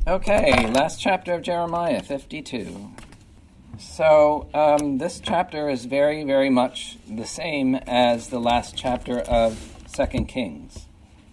Okay, last chapter of Jeremiah, 52. So this chapter is very, very much the same as the last chapter of 2 Kings.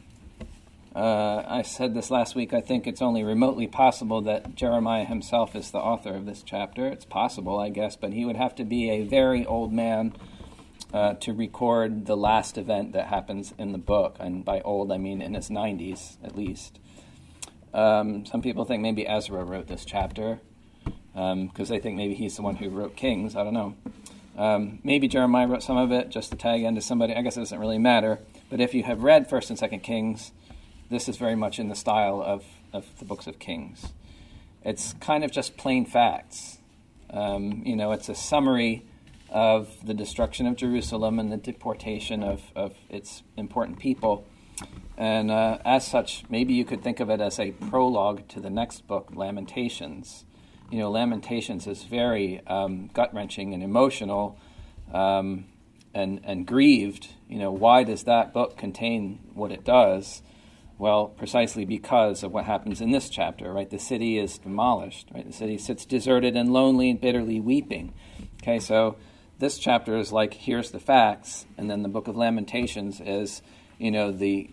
I said this last week, I think it's only remotely possible that Jeremiah himself is the author of this chapter. It's possible, I guess, but he would have to be a very old man to record the last event that happens in the book. And by old, I mean in his 90s, at least. Some people think maybe Ezra wrote this chapter, because they think maybe he's the one who wrote Kings. I don't know. Maybe Jeremiah wrote some of it just to tag into somebody. I guess it doesn't really matter. But if you have read 1st and 2nd Kings, this is very much in the style of the books of Kings. It's kind of just plain facts. It's a summary of the destruction of Jerusalem and the deportation of its important people. And as such, maybe you could think of it as a prologue to the next book, Lamentations. Lamentations is very gut-wrenching and emotional and grieved. Why does that book contain what it does? Well, precisely because of what happens in this chapter, right? The city is demolished, right? The city sits deserted and lonely and bitterly weeping. Okay, so this chapter is like, here's the facts, and then the book of Lamentations is, the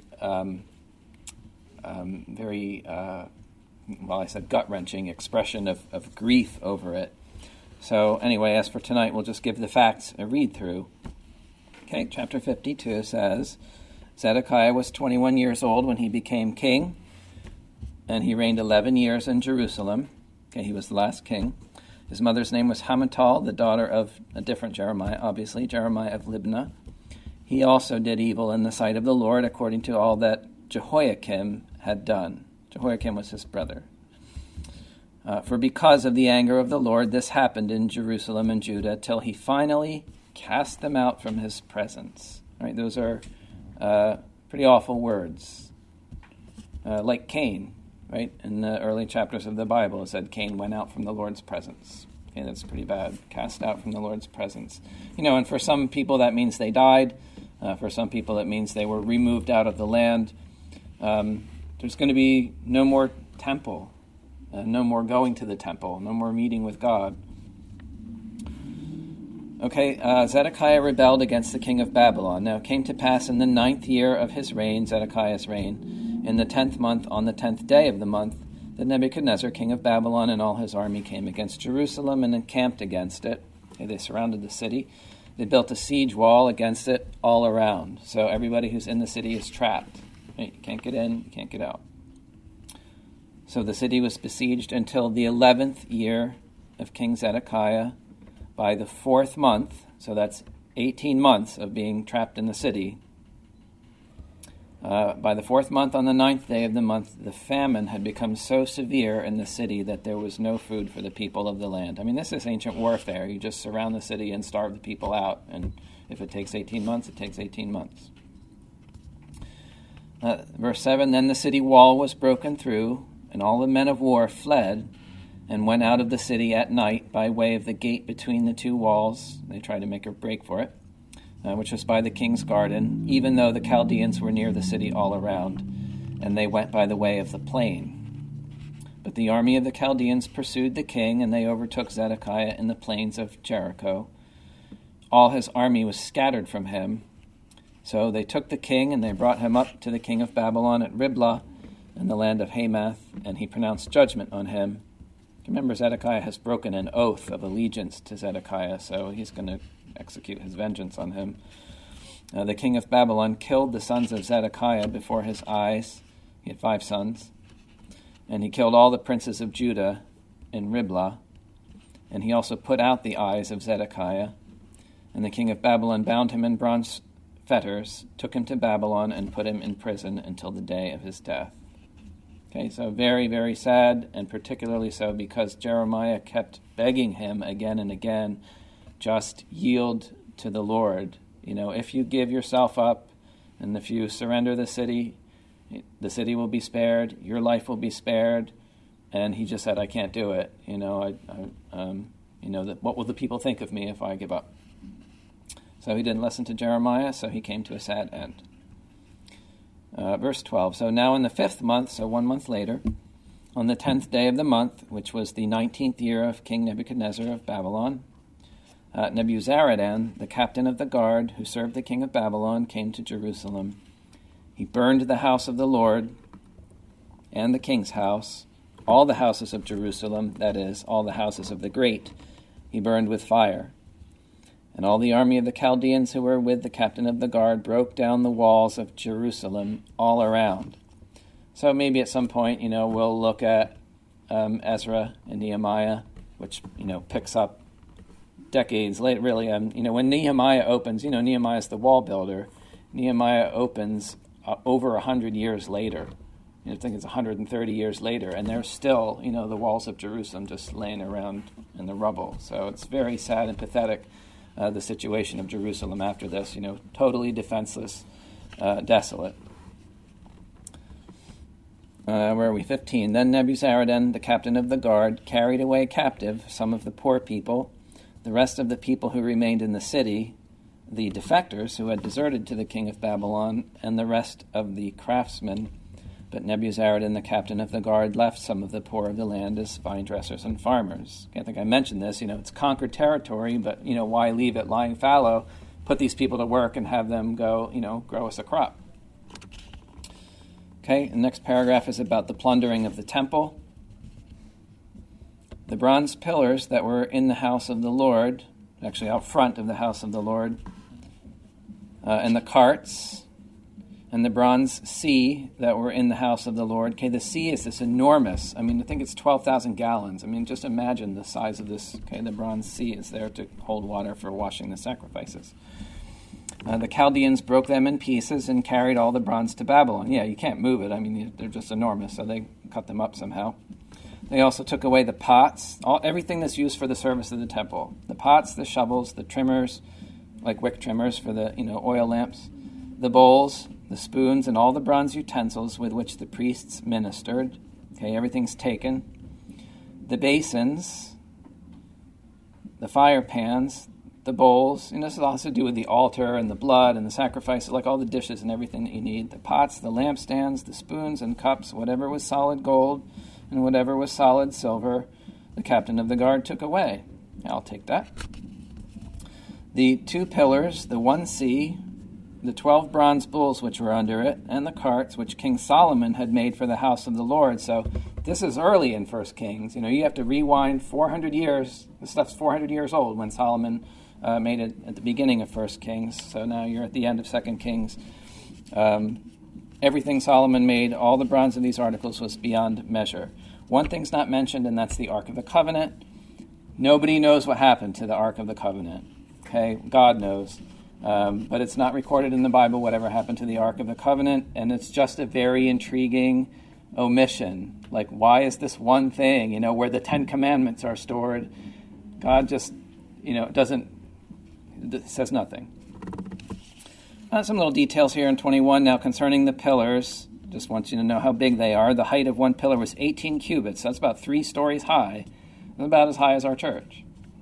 very, I said gut-wrenching expression of grief over it. So anyway, as for tonight, we'll just give the facts a read-through. Okay, chapter 52 says, Zedekiah was 21 years old when he became king, and he reigned 11 years in Jerusalem. Okay, he was the last king. His mother's name was Hamutal, the daughter of a different Jeremiah, obviously, Jeremiah of Libnah. He also did evil in the sight of the Lord, according to all that Jehoiakim had done. Jehoiakim was his brother. For because of the anger of the Lord, this happened in Jerusalem and Judah, till he finally cast them out from his presence. All right, those are pretty awful words. Like Cain, right? In the early chapters of the Bible, it said Cain went out from the Lord's presence. Okay, that's pretty bad. Cast out from the Lord's presence. And for some people that means they died. For some people it means they were removed out of the land. There's going to be no more temple, no more going to the temple, no more meeting with God. Okay, Zedekiah rebelled against the king of Babylon. Now it came to pass in the 9th year of his reign, Zedekiah's reign, in the 10th month, on the 10th day of the month, that Nebuchadnezzar, king of Babylon, and all his army came against Jerusalem and encamped against it. Okay, they surrounded the city. They built a siege wall against it all around. So everybody who's in the city is trapped. Right? You can't get in, you can't get out. So the city was besieged until the 11th year of King Zedekiah. By the 4th month, so that's 18 months of being trapped in the city, by the 4th month on the 9th day of the month, the famine had become so severe in the city that there was no food for the people of the land. I mean, this is ancient warfare. You just surround the city and starve the people out. And if it takes 18 months, it takes 18 months. Verse 7, then the city wall was broken through, and all the men of war fled, and went out of the city at night by way of the gate between the two walls. They tried to make a break for it, which was by the king's garden, even though the Chaldeans were near the city all around, and they went by the way of the plain. But the army of the Chaldeans pursued the king, and they overtook Zedekiah in the plains of Jericho. All his army was scattered from him. So they took the king, and they brought him up to the king of Babylon at Riblah in the land of Hamath, and he pronounced judgment on him. Remember, Zedekiah has broken an oath of allegiance to Zedekiah, so he's going to execute his vengeance on him. The king of Babylon killed the sons of Zedekiah before his eyes. He had 5 sons. And he killed all the princes of Judah in Riblah. And he also put out the eyes of Zedekiah. And the king of Babylon bound him in bronze fetters, took him to Babylon, and put him in prison until the day of his death. Okay, so very, very sad, and particularly so because Jeremiah kept begging him again and again, just yield to the Lord. If you give yourself up, and if you surrender the city will be spared, your life will be spared. And he just said, I can't do it. What will the people think of me if I give up? So he didn't listen to Jeremiah, so he came to a sad end. Verse 12, so now in the 5th month, so 1 month later, On the 10th day of the month, which was the 19th year of King Nebuchadnezzar of Babylon, Nebuzaradan, the captain of the guard who served the king of Babylon, came to Jerusalem. He burned the house of the Lord and the king's house, all the houses of Jerusalem, that is, all the houses of the great, he burned with fire. And all the army of the Chaldeans who were with the captain of the guard broke down the walls of Jerusalem all around. So maybe at some point, we'll look at Ezra and Nehemiah, which, picks up decades later, really. When Nehemiah opens, Nehemiah is the wall builder. Nehemiah opens over 100 years later. I think it's 130 years later, and there's still, the walls of Jerusalem just laying around in the rubble. So it's very sad and pathetic, the situation of Jerusalem after this, totally defenseless, desolate. Where are we? 15. Then Nebuzaradan, the captain of the guard, carried away captive some of the poor people, the rest of the people who remained in the city, the defectors who had deserted to the king of Babylon, and the rest of the craftsmen. But Nebuzaradan, the captain of the guard, left some of the poor of the land as vine dressers and farmers. I think I mentioned this. It's conquered territory, but, why leave it lying fallow? Put these people to work and have them go, grow us a crop. Okay, the next paragraph is about the plundering of the temple. The bronze pillars that were in the house of the Lord, actually out front of the house of the Lord, and the carts, and the bronze sea that were in the house of the Lord. Okay, the sea is this enormous, I think it's 12,000 gallons. Just imagine the size of this. Okay, the bronze sea is there to hold water for washing the sacrifices. The Chaldeans broke them in pieces and carried all the bronze to Babylon. Yeah, you can't move it. They're just enormous, so they cut them up somehow. They also took away the pots, everything that's used for the service of the temple. The pots, the shovels, the trimmers, like wick trimmers for the oil lamps, the bowls, the spoons, and all the bronze utensils with which the priests ministered. Okay, everything's taken. The basins, the fire pans, the bowls. This has also to do with the altar and the blood and the sacrifices, like all the dishes and everything that you need. The pots, the lampstands, the spoons and cups, whatever was solid gold and whatever was solid silver, the captain of the guard took away. I'll take that. The 2 pillars, the 1 sea, the 12 bronze bulls which were under it, and the carts which King Solomon had made for the house of the Lord. So this is early in 1 Kings. You have to rewind 400 years. This stuff's 400 years old when Solomon made it at the beginning of 1 Kings. So now you're at the end of 2 Kings. Everything Solomon made, all the bronze of these articles was beyond measure. One thing's not mentioned, and that's the Ark of the Covenant. Nobody knows what happened to the Ark of the Covenant. Okay, God knows. But it's not recorded in the Bible whatever happened to the Ark of the Covenant, and it's just a very intriguing omission. Like, why is this one thing, where the 10 Commandments are stored? God just, says nothing. Some little details here in 21. Now, concerning the pillars, just want you to know how big they are. The height of one pillar was 18 cubits. So that's about 3 stories high. About as high as our church.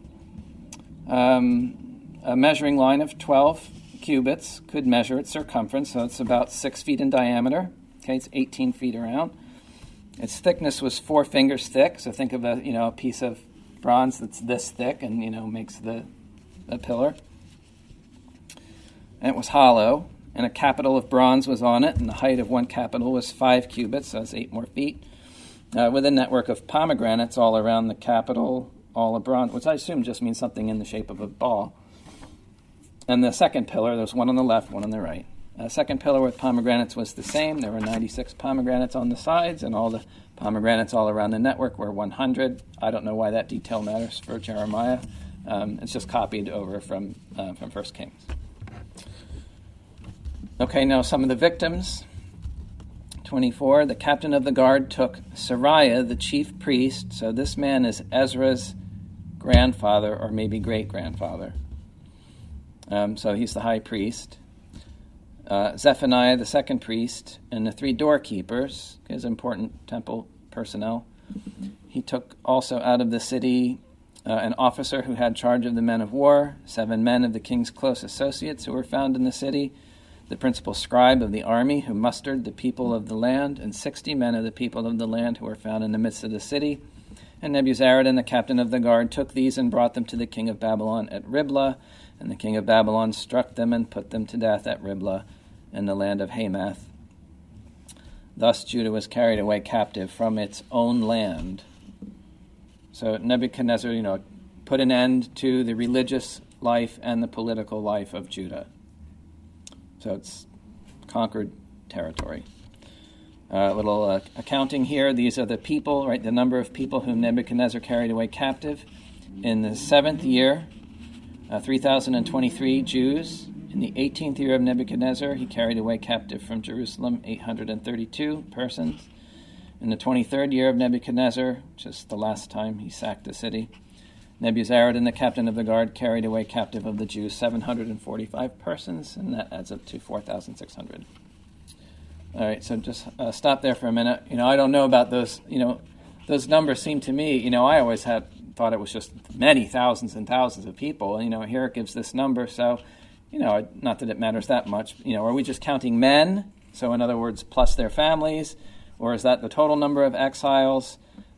A measuring line of 12 cubits could measure its circumference, so it's about 6 feet in diameter. Okay, it's 18 feet around. Its thickness was 4 fingers thick, so think of a piece of bronze that's this thick and makes the pillar. And it was hollow, and a capital of bronze was on it, and the height of one capital was 5 cubits, so that's 8 more feet, with a network of pomegranates all around the capital, all of bronze, which I assume just means something in the shape of a ball. And the second pillar, there's one on the left, one on the right. The second pillar with pomegranates was the same. There were 96 pomegranates on the sides, and all the pomegranates all around the network were 100. I don't know why that detail matters for Jeremiah. It's just copied over from 1 Kings. Okay, now some of the victims. 24, the captain of the guard took Sariah, the chief priest. So this man is Ezra's grandfather, or maybe great-grandfather. So he's the high priest. Zephaniah, the second priest, and the 3 doorkeepers, his important temple personnel. He took also out of the city an officer who had charge of the men of war, 7 men of the king's close associates who were found in the city, the principal scribe of the army who mustered the people of the land, and 60 men of the people of the land who were found in the midst of the city. And Nebuzaradan, the captain of the guard, took these and brought them to the king of Babylon at Riblah. And the king of Babylon struck them and put them to death at Riblah in the land of Hamath. Thus Judah was carried away captive from its own land. So Nebuchadnezzar, put an end to the religious life and the political life of Judah. So it's conquered territory. A little accounting here. These are the people, right? The number of people whom Nebuchadnezzar carried away captive. In the 7th year, 3,023 Jews. In the 18th year of Nebuchadnezzar, he carried away captive from Jerusalem 832 persons. In the 23rd year of Nebuchadnezzar, which is the last time he sacked the city, Nebuzaradan, the captain of the guard, carried away captive of the Jews 745 persons, and that adds up to 4,600. All right, so just stop there for a minute. I don't know about those. Those numbers seem to me. I always thought it was just many thousands and thousands of people. Here it gives this number, so not that it matters that much. Are we just counting men? So in other words, plus their families, or is that the total number of exiles?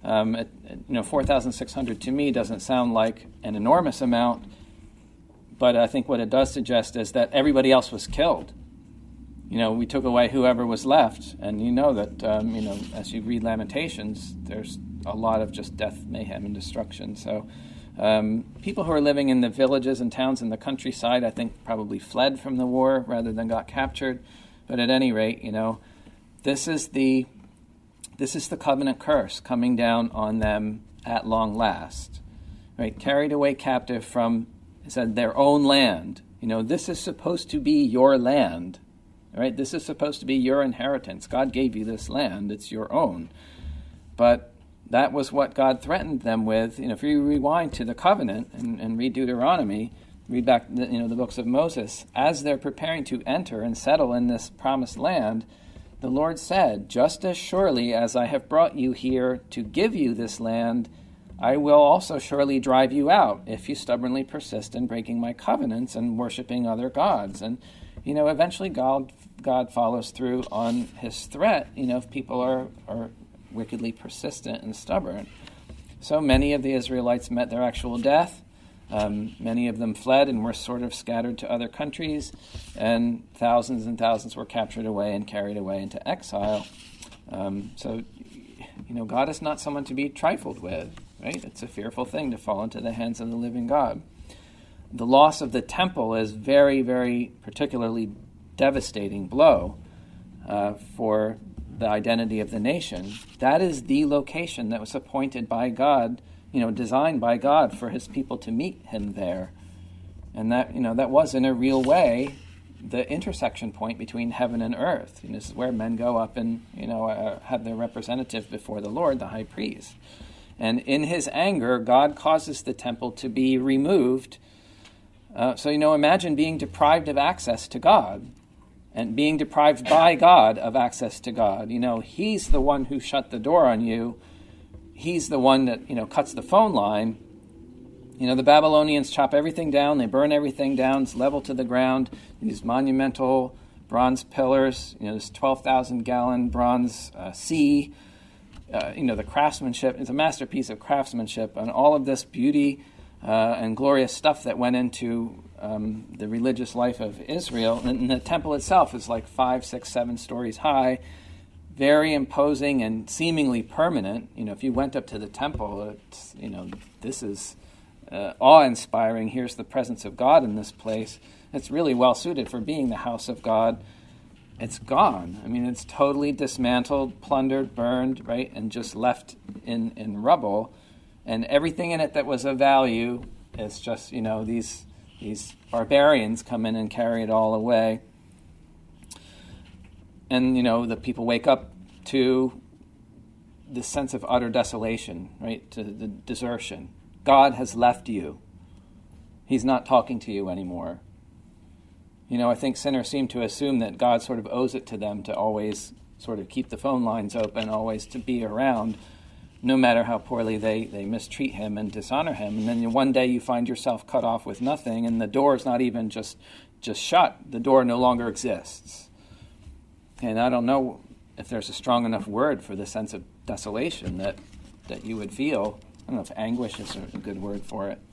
4,600 to me doesn't sound like an enormous amount, but I think what it does suggest is that everybody else was killed. We took away whoever was left, and that, as you read Lamentations, there's a lot of just death, mayhem, and destruction. So people who are living in the villages and towns in the countryside, I think, probably fled from the war rather than got captured. But at any rate, this is the covenant curse coming down on them at long last. Right? Carried away captive from, it said, their own land. This is supposed to be your land. Right? This is supposed to be your inheritance. God gave you this land. It's your own. But that was what God threatened them with. If you rewind to the covenant and read Deuteronomy, read back the books of Moses, as they're preparing to enter and settle in this promised land, the Lord said, just as surely as I have brought you here to give you this land, I will also surely drive you out if you stubbornly persist in breaking my covenants and worshiping other gods. And, eventually God follows through on his threat, if people are wickedly persistent and stubborn. So many of the Israelites met their actual death. Many of them fled and were sort of scattered to other countries, and thousands were captured away and carried away into exile. So God is not someone to be trifled with, right? It's a fearful thing to fall into the hands of the living God. The loss of the temple is very, very particularly devastating blow for the identity of the nation. That is the location that was appointed by God, designed by God for his people to meet him there. And that, that was in a real way the intersection point between heaven and earth. This is where men go up and, have their representative before the Lord, the high priest. And in his anger, God causes the temple to be removed. So imagine being deprived of access to God and being deprived by God of access to God. He's the one who shut the door on you. He's the one that, cuts the phone line. The Babylonians chop everything down. They burn everything down. It's level to the ground. These monumental bronze pillars, this 12,000-gallon bronze sea. The craftsmanship is a masterpiece of craftsmanship, and all of this beauty and glorious stuff that went into the religious life of Israel. And the temple itself is like 5, 6, 7 stories high, very imposing and seemingly permanent. If you went up to the temple, it's, this is awe-inspiring. Here's the presence of God in this place. It's really well suited for being the house of God. It's gone. It's totally dismantled, plundered, burned, right, and just left in rubble. And everything in it that was of value is just, these barbarians come in and carry it all away. And, the people wake up to this sense of utter desolation, right, to the desertion. God has left you. He's not talking to you anymore. I think sinners seem to assume that God sort of owes it to them to always sort of keep the phone lines open, always to be around, no matter how poorly they mistreat him and dishonor him. And then one day you find yourself cut off with nothing, and the door is not even just, just shut. The door no longer exists. And I don't know if there's a strong enough word for the sense of desolation that you would feel. I don't know if anguish is a good word for it.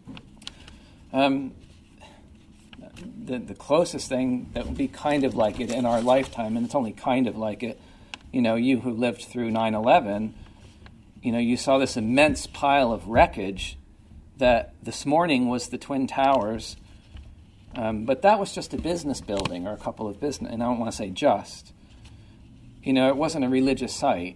The closest thing that would be kind of like it in our lifetime, and it's only kind of like it, you who lived through 9/11, you saw this immense pile of wreckage that this morning was the Twin Towers, but that was just a business building or a couple of business, and I don't want to say just. It wasn't a religious site.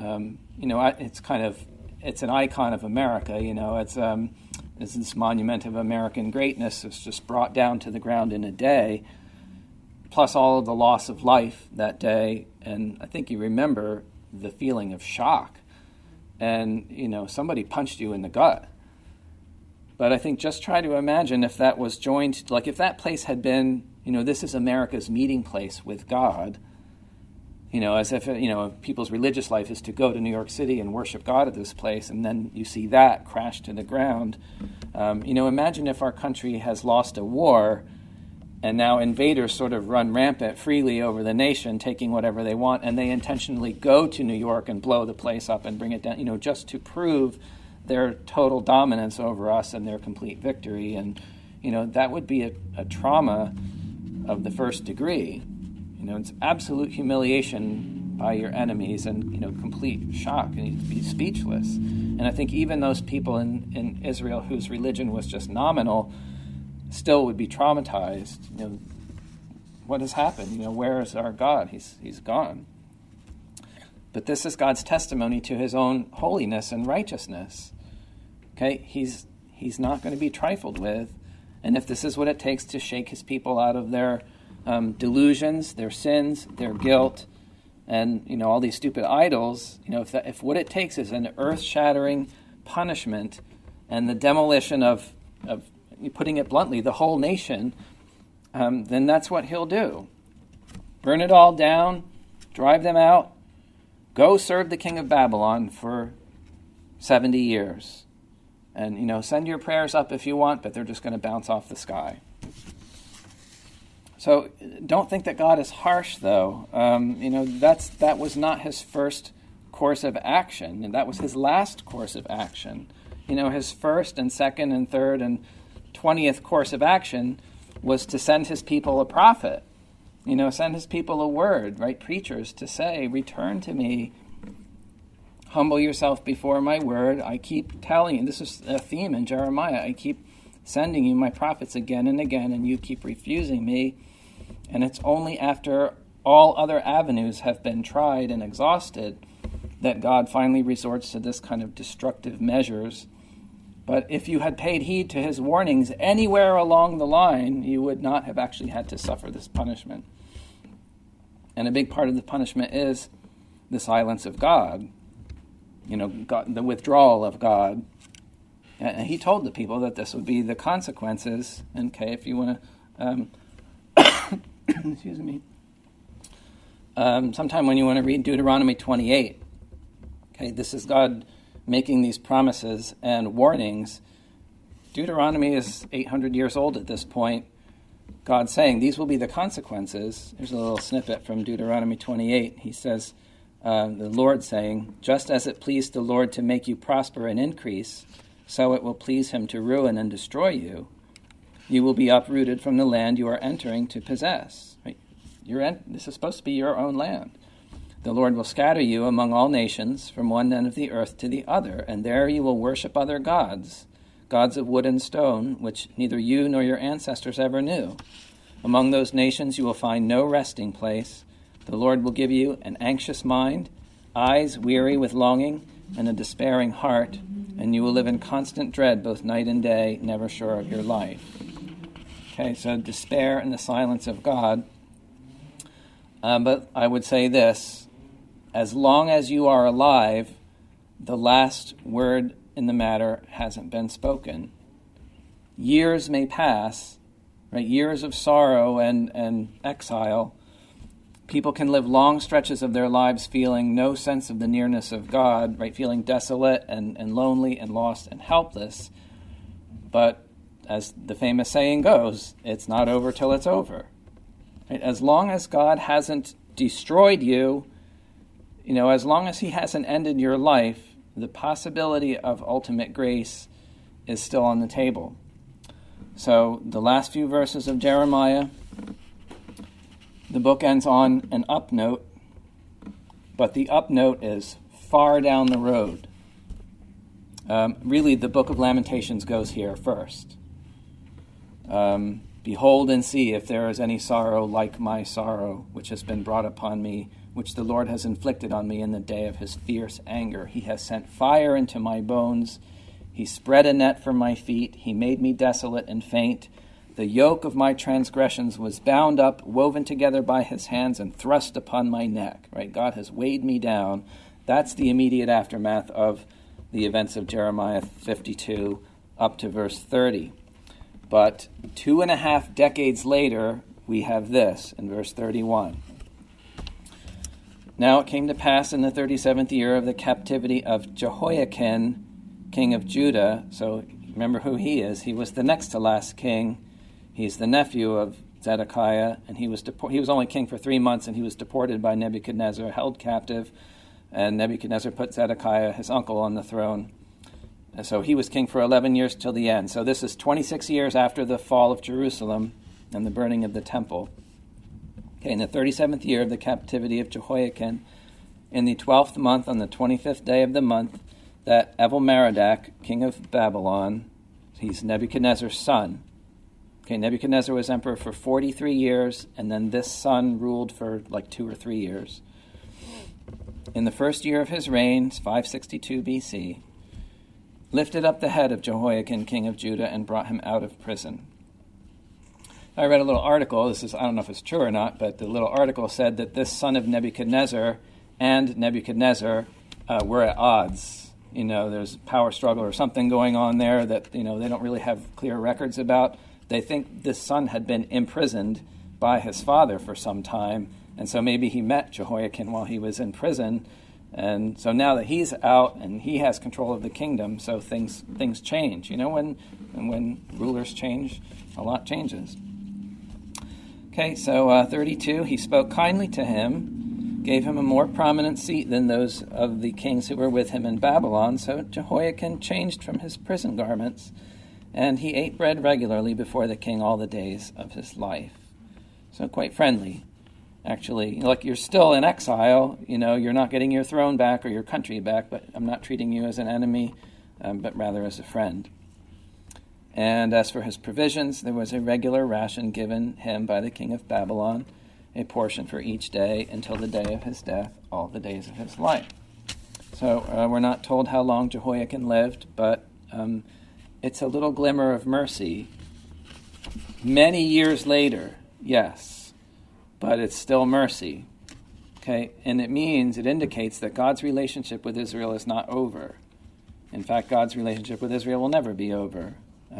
It's an icon of America. It's this monument of American greatness. It's just brought down to the ground in a day, plus all of the loss of life that day. And I think you remember the feeling of shock. And, somebody punched you in the gut. But I think just try to imagine if that was joined, like if that place had been, this is America's meeting place with God, as if, people's religious life is to go to New York City and worship God at this place, and then you see that crash to the ground. Imagine if our country has lost a war, and now invaders sort of run rampant freely over the nation, taking whatever they want, and they intentionally go to New York and blow the place up and bring it down, just to prove their total dominance over us and their complete victory. And, that would be a trauma of the first degree. It's absolute humiliation by your enemies and, complete shock, and you'd be speechless. And I think even those people in Israel whose religion was just nominal still would be traumatized. What has happened? Where is our God? He's gone. But this is God's testimony to his own holiness and righteousness. Okay, he's not going to be trifled with. And if this is what it takes to shake his people out of their delusions, their sins, their guilt, and all these stupid idols, if what it takes is an earth-shattering punishment and the demolition of putting it bluntly, the whole nation, then that's what he'll do. Burn it all down, drive them out, go serve the king of Babylon for 70 years. And, send your prayers up if you want, but they're just going to bounce off the sky. So don't think that God is harsh, though. That was not his first course of action, and that was his last course of action. His first and second and third and 20th course of action was to send his people a prophet. Send his people a word, right? Preachers to say, return to me, humble yourself before my word. I keep telling you, this is a theme in Jeremiah, I keep sending you my prophets again and again, and you keep refusing me. And it's only after all other avenues have been tried and exhausted that God finally resorts to this kind of destructive measures. But if you had paid heed to his warnings anywhere along the line, you would not have actually had to suffer this punishment. And a big part of the punishment is the silence of God, God, the withdrawal of God. And he told the people that this would be the consequences. Okay, if you want to... excuse me. Sometime when you want to read Deuteronomy 28, okay, this is God making these promises and warnings. Deuteronomy is 800 years old at this point. God saying these will be the consequences. Here's a little snippet from Deuteronomy 28. He says, the Lord saying, just as it pleased the Lord to make you prosper and increase, so it will please him to ruin and destroy you. You will be uprooted from the land you are entering to possess. Right? This is supposed to be your own land. The Lord will scatter you among all nations from one end of the earth to the other, and there you will worship other gods, gods of wood and stone, which neither you nor your ancestors ever knew. Among those nations you will find no resting place. The Lord will give you an anxious mind, eyes weary with longing, and a despairing heart, and you will live in constant dread both night and day, never sure of your life. Okay, so despair and the silence of God. But I would say this, as long as you are alive, the last word in the matter hasn't been spoken. Years may pass, right? Years of sorrow and exile. People can live long stretches of their lives feeling no sense of the nearness of God, right? Feeling desolate and lonely and lost and helpless. But as the famous saying goes, it's not over till it's over. Right? As long as God hasn't destroyed you, as long as he hasn't ended your life, the possibility of ultimate grace is still on the table. So the last few verses of Jeremiah, the book ends on an up note, but the up note is far down the road. Really, the book of Lamentations goes here first. Behold and see if there is any sorrow like my sorrow, which has been brought upon me, which the Lord has inflicted on me in the day of his fierce anger. He has sent fire into my bones. He spread a net for my feet. He made me desolate and faint. The yoke of my transgressions was bound up, woven together by his hands, and thrust upon my neck. Right? God has weighed me down. That's the immediate aftermath of the events of Jeremiah 52 up to verse 30. But 2.5 decades later, we have this in verse 31. Now it came to pass in the 37th year of the captivity of Jehoiakim, king of Judah. So remember who he is. He was the next to last king. He's the nephew of Zedekiah, and he was only king for 3 months, and he was deported by Nebuchadnezzar, held captive, and Nebuchadnezzar put Zedekiah, his uncle, on the throne. And so he was king for 11 years till the end. So this is 26 years after the fall of Jerusalem and the burning of the temple. Okay, in the 37th year of the captivity of Jehoiakim, in the 12th month, on the 25th day of the month, that Evil-Merodach, king of Babylon, he's Nebuchadnezzar's son. Okay, Nebuchadnezzar was emperor for 43 years, and then this son ruled for like 2 or 3 years. In the first year of his reign, 562 BC, lifted up the head of Jehoiakim, king of Judah, and brought him out of prison. I read a little article, I don't know if it's true or not, but the little article said that this son of Nebuchadnezzar and Nebuchadnezzar were at odds. There's a power struggle or something going on there that, they don't really have clear records about. They think this son had been imprisoned by his father for some time, and so maybe he met Jehoiakim while he was in prison, and so now that he's out and he has control of the kingdom, so things change. When rulers change, a lot changes. Okay, so 32, he spoke kindly to him, gave him a more prominent seat than those of the kings who were with him in Babylon, so Jehoiakim changed from his prison garments, and he ate bread regularly before the king all the days of his life. So quite friendly, actually. Like, you're still in exile, you're not getting your throne back or your country back, but I'm not treating you as an enemy, but rather as a friend. And as for his provisions, there was a regular ration given him by the king of Babylon, a portion for each day until the day of his death, all the days of his life. So we're not told how long Jehoiakim lived, but it's a little glimmer of mercy. Many years later, yes, but it's still mercy. Okay, and it indicates that God's relationship with Israel is not over. In fact, God's relationship with Israel will never be over.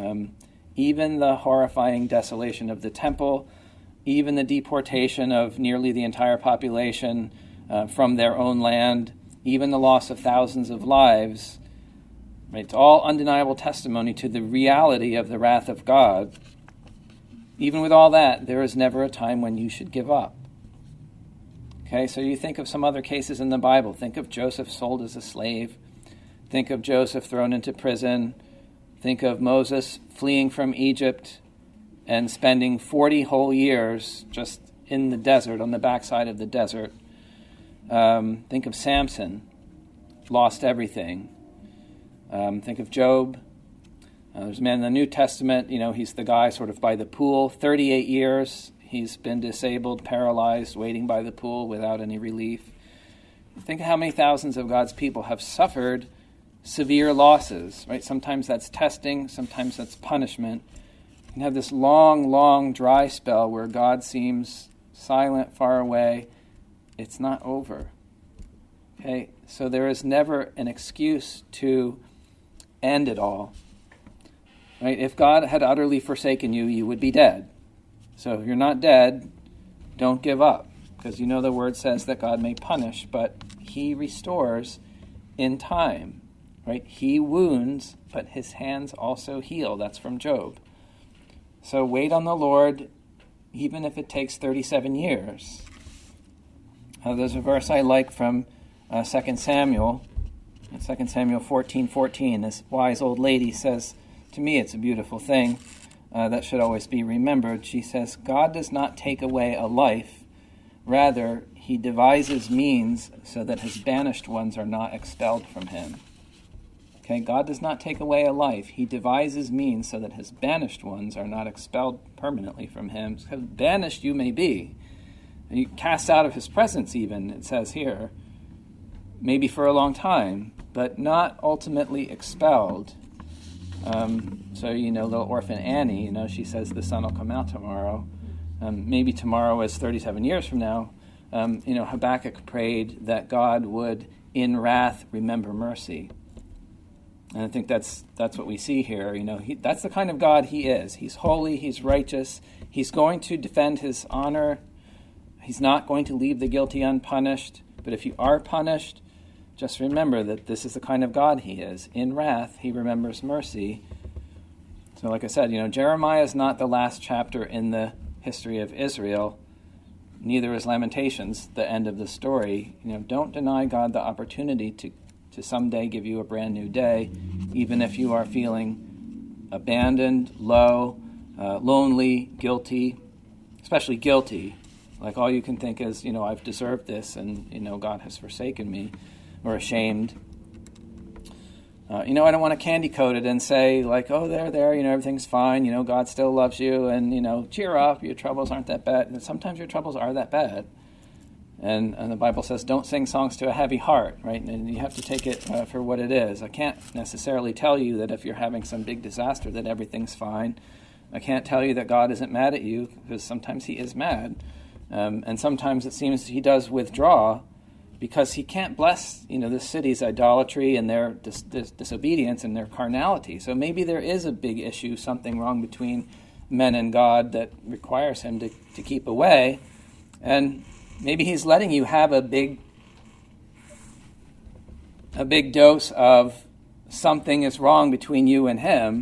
Even the horrifying desolation of the temple, even the deportation of nearly the entire population from their own land, even the loss of thousands of lives, right? It's all undeniable testimony to the reality of the wrath of God. Even with all that, there is never a time when you should give up. Okay, so you think of some other cases in the Bible. Think of Joseph sold as a slave. Think of Joseph thrown into prison. Think of Moses fleeing from Egypt and spending 40 whole years just in the desert, on the backside of the desert. Think of Samson, lost everything. Think of Job. There's a man in the New Testament, he's the guy sort of by the pool, 38 years. He's been disabled, paralyzed, waiting by the pool without any relief. Think of how many thousands of God's people have suffered severe losses, right? Sometimes that's testing, sometimes that's punishment. You can have this long, long dry spell where God seems silent, far away. It's not over. Okay, so there is never an excuse to end it all. Right? If God had utterly forsaken you, you would be dead. So if you're not dead, don't give up, because the word says that God may punish, but he restores in time. Right? He wounds, but his hands also heal. That's from Job. So wait on the Lord, even if it takes 37 years. There's a verse I like from 2 Samuel. In 2 Samuel 14:14, this wise old lady says, to me it's a beautiful thing that should always be remembered. She says, God does not take away a life, rather he devises means so that his banished ones are not expelled from him. Okay, God does not take away a life. He devises means so that his banished ones are not expelled permanently from him. So banished you may be. You cast out of his presence even, it says here, maybe for a long time, but not ultimately expelled. So, little orphan Annie, she says the sun will come out tomorrow. Maybe tomorrow is 37 years from now. Habakkuk prayed that God would, in wrath, remember mercy. And I think that's what we see here. That's the kind of God he is. He's holy, he's righteous, he's going to defend his honor. He's not going to leave the guilty unpunished. But if you are punished, just remember that this is the kind of God he is. In wrath, he remembers mercy. So like I said, Jeremiah is not the last chapter in the history of Israel. Neither is Lamentations the end of the story. Don't deny God the opportunity to someday give you a brand new day, even if you are feeling abandoned, low, lonely, guilty, especially guilty. Like all you can think is, I've deserved this and, God has forsaken me, or ashamed. I don't want to candy coat it and say like, oh, there, everything's fine, God still loves you and, cheer up, your troubles aren't that bad. And sometimes your troubles are that bad. And the Bible says, don't sing songs to a heavy heart, right? And you have to take it for what it is. I can't necessarily tell you that if you're having some big disaster that everything's fine. I can't tell you that God isn't mad at you, because sometimes he is mad. And sometimes it seems he does withdraw because he can't bless, this city's idolatry and their disobedience and their carnality. So maybe there is a big issue, something wrong between men and God that requires him to keep away. And maybe he's letting you have a big dose of something is wrong between you and him.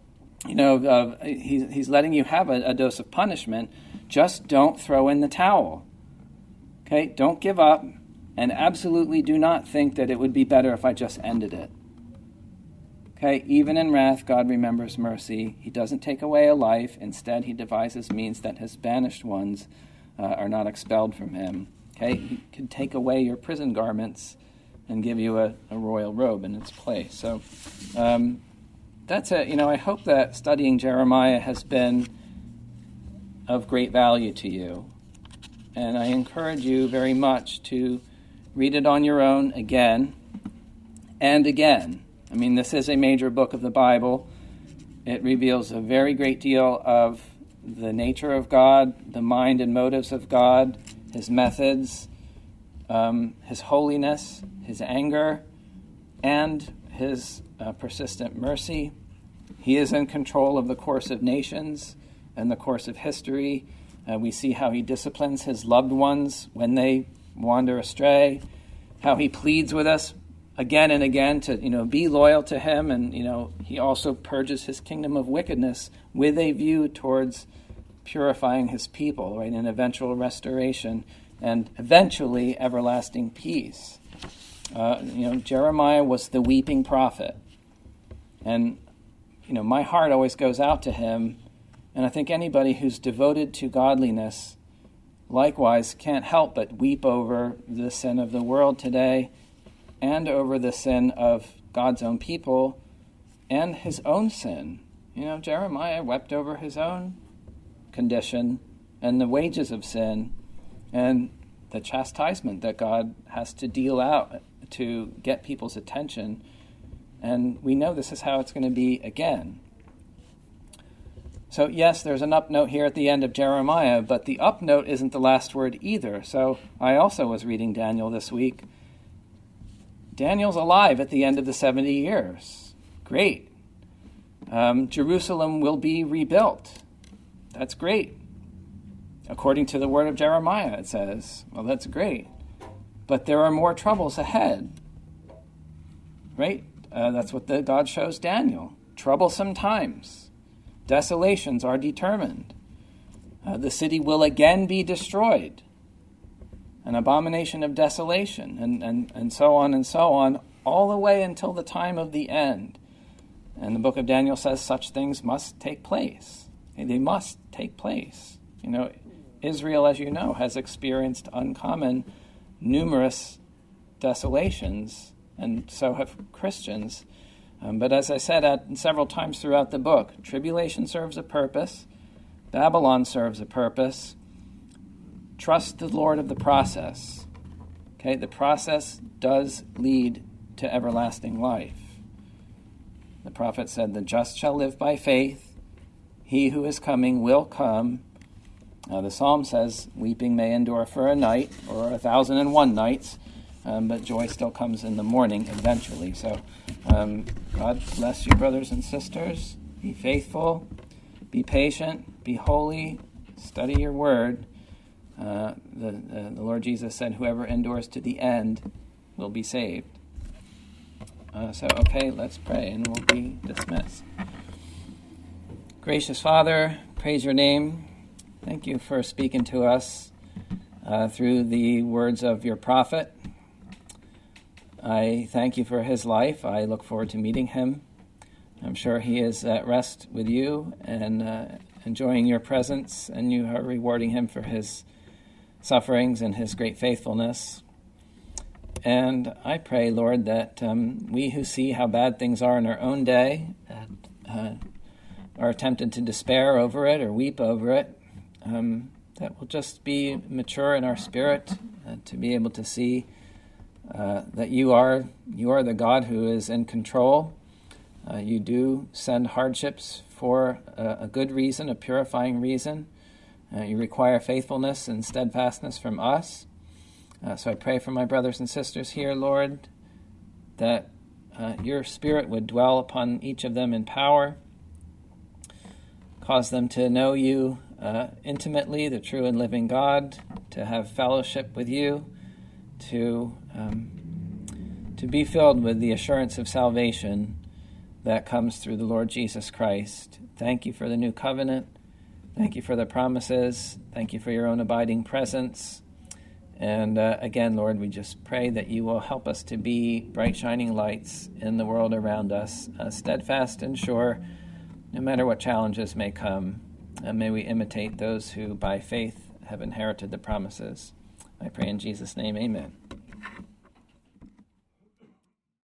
He's letting you have a dose of punishment. Just don't throw in the towel. Okay? Don't give up, and absolutely do not think that it would be better if I just ended it. Okay? Even in wrath, God remembers mercy. He doesn't take away a life. Instead, he devises means that his banished ones are not expelled from him. Okay? He can take away your prison garments and give you a royal robe in its place. So that's it. I hope that studying Jeremiah has been of great value to you. And I encourage you very much to read it on your own again and again. I mean, this is a major book of the Bible. It reveals a very great deal of the nature of God, the mind and motives of God, his methods, his holiness, his anger, and his persistent mercy. He is in control of the course of nations and the course of history. We see how he disciplines his loved ones when they wander astray, how he pleads with us again and again to, be loyal to him. And, he also purges his kingdom of wickedness with a view towards purifying his people, right, in eventual restoration and eventually everlasting peace. Jeremiah was the weeping prophet. And, my heart always goes out to him. And I think anybody who's devoted to godliness likewise can't help but weep over the sin of the world today and over the sin of God's own people and his own sin. Jeremiah wept over his own condition and the wages of sin and the chastisement that God has to deal out to get people's attention. And we know this is how it's going to be again. So yes, there's an upnote here at the end of Jeremiah, but the upnote isn't the last word either. So I also was reading Daniel this week. Daniel's alive at the end of the 70 years. Great. Jerusalem will be rebuilt. That's great. According to the word of Jeremiah, it says. Well, that's great. But there are more troubles ahead. Right? That's what God shows Daniel. Troublesome times. Desolations are determined. The city will again be destroyed. An abomination of desolation, and so on, all the way until the time of the end. And the book of Daniel says such things must take place. They must take place. Israel, as you know, has experienced uncommon, numerous desolations, and so have Christians. But as I said several times throughout the book, tribulation serves a purpose. Babylon serves a purpose. Trust the Lord of the process. Okay, the process does lead to everlasting life. The prophet said, "The just shall live by faith. He who is coming will come." The psalm says, "Weeping may endure for a night or 1,001 nights, but joy still comes in the morning eventually." So God bless you, brothers and sisters. Be faithful, be patient, be holy, study your word. The Lord Jesus said, "Whoever endures to the end will be saved." Okay, let's pray and we'll be dismissed. Gracious Father, praise your name. Thank you for speaking to us through the words of your prophet. I thank you for his life. I look forward to meeting him. I'm sure he is at rest with you and enjoying your presence, and you are rewarding him for his sufferings and his great faithfulness. And I pray, Lord, that we who see how bad things are in our own day and are tempted to despair over it or weep over it, that we'll just be mature in our spirit to be able to see that you are the God who is in control. You do send hardships for a good reason, a purifying reason. You require faithfulness and steadfastness from us. So I pray for my brothers and sisters here, Lord, that your Spirit would dwell upon each of them in power, cause them to know you intimately, the true and living God, to have fellowship with you, to be filled with the assurance of salvation that comes through the Lord Jesus Christ. Thank you for the new covenant. Thank you for the promises. Thank you for your own abiding presence. And again, Lord, we just pray that you will help us to be bright shining lights in the world around us, steadfast and sure, no matter what challenges may come. And may we imitate those who by faith have inherited the promises. I pray in Jesus' name, amen.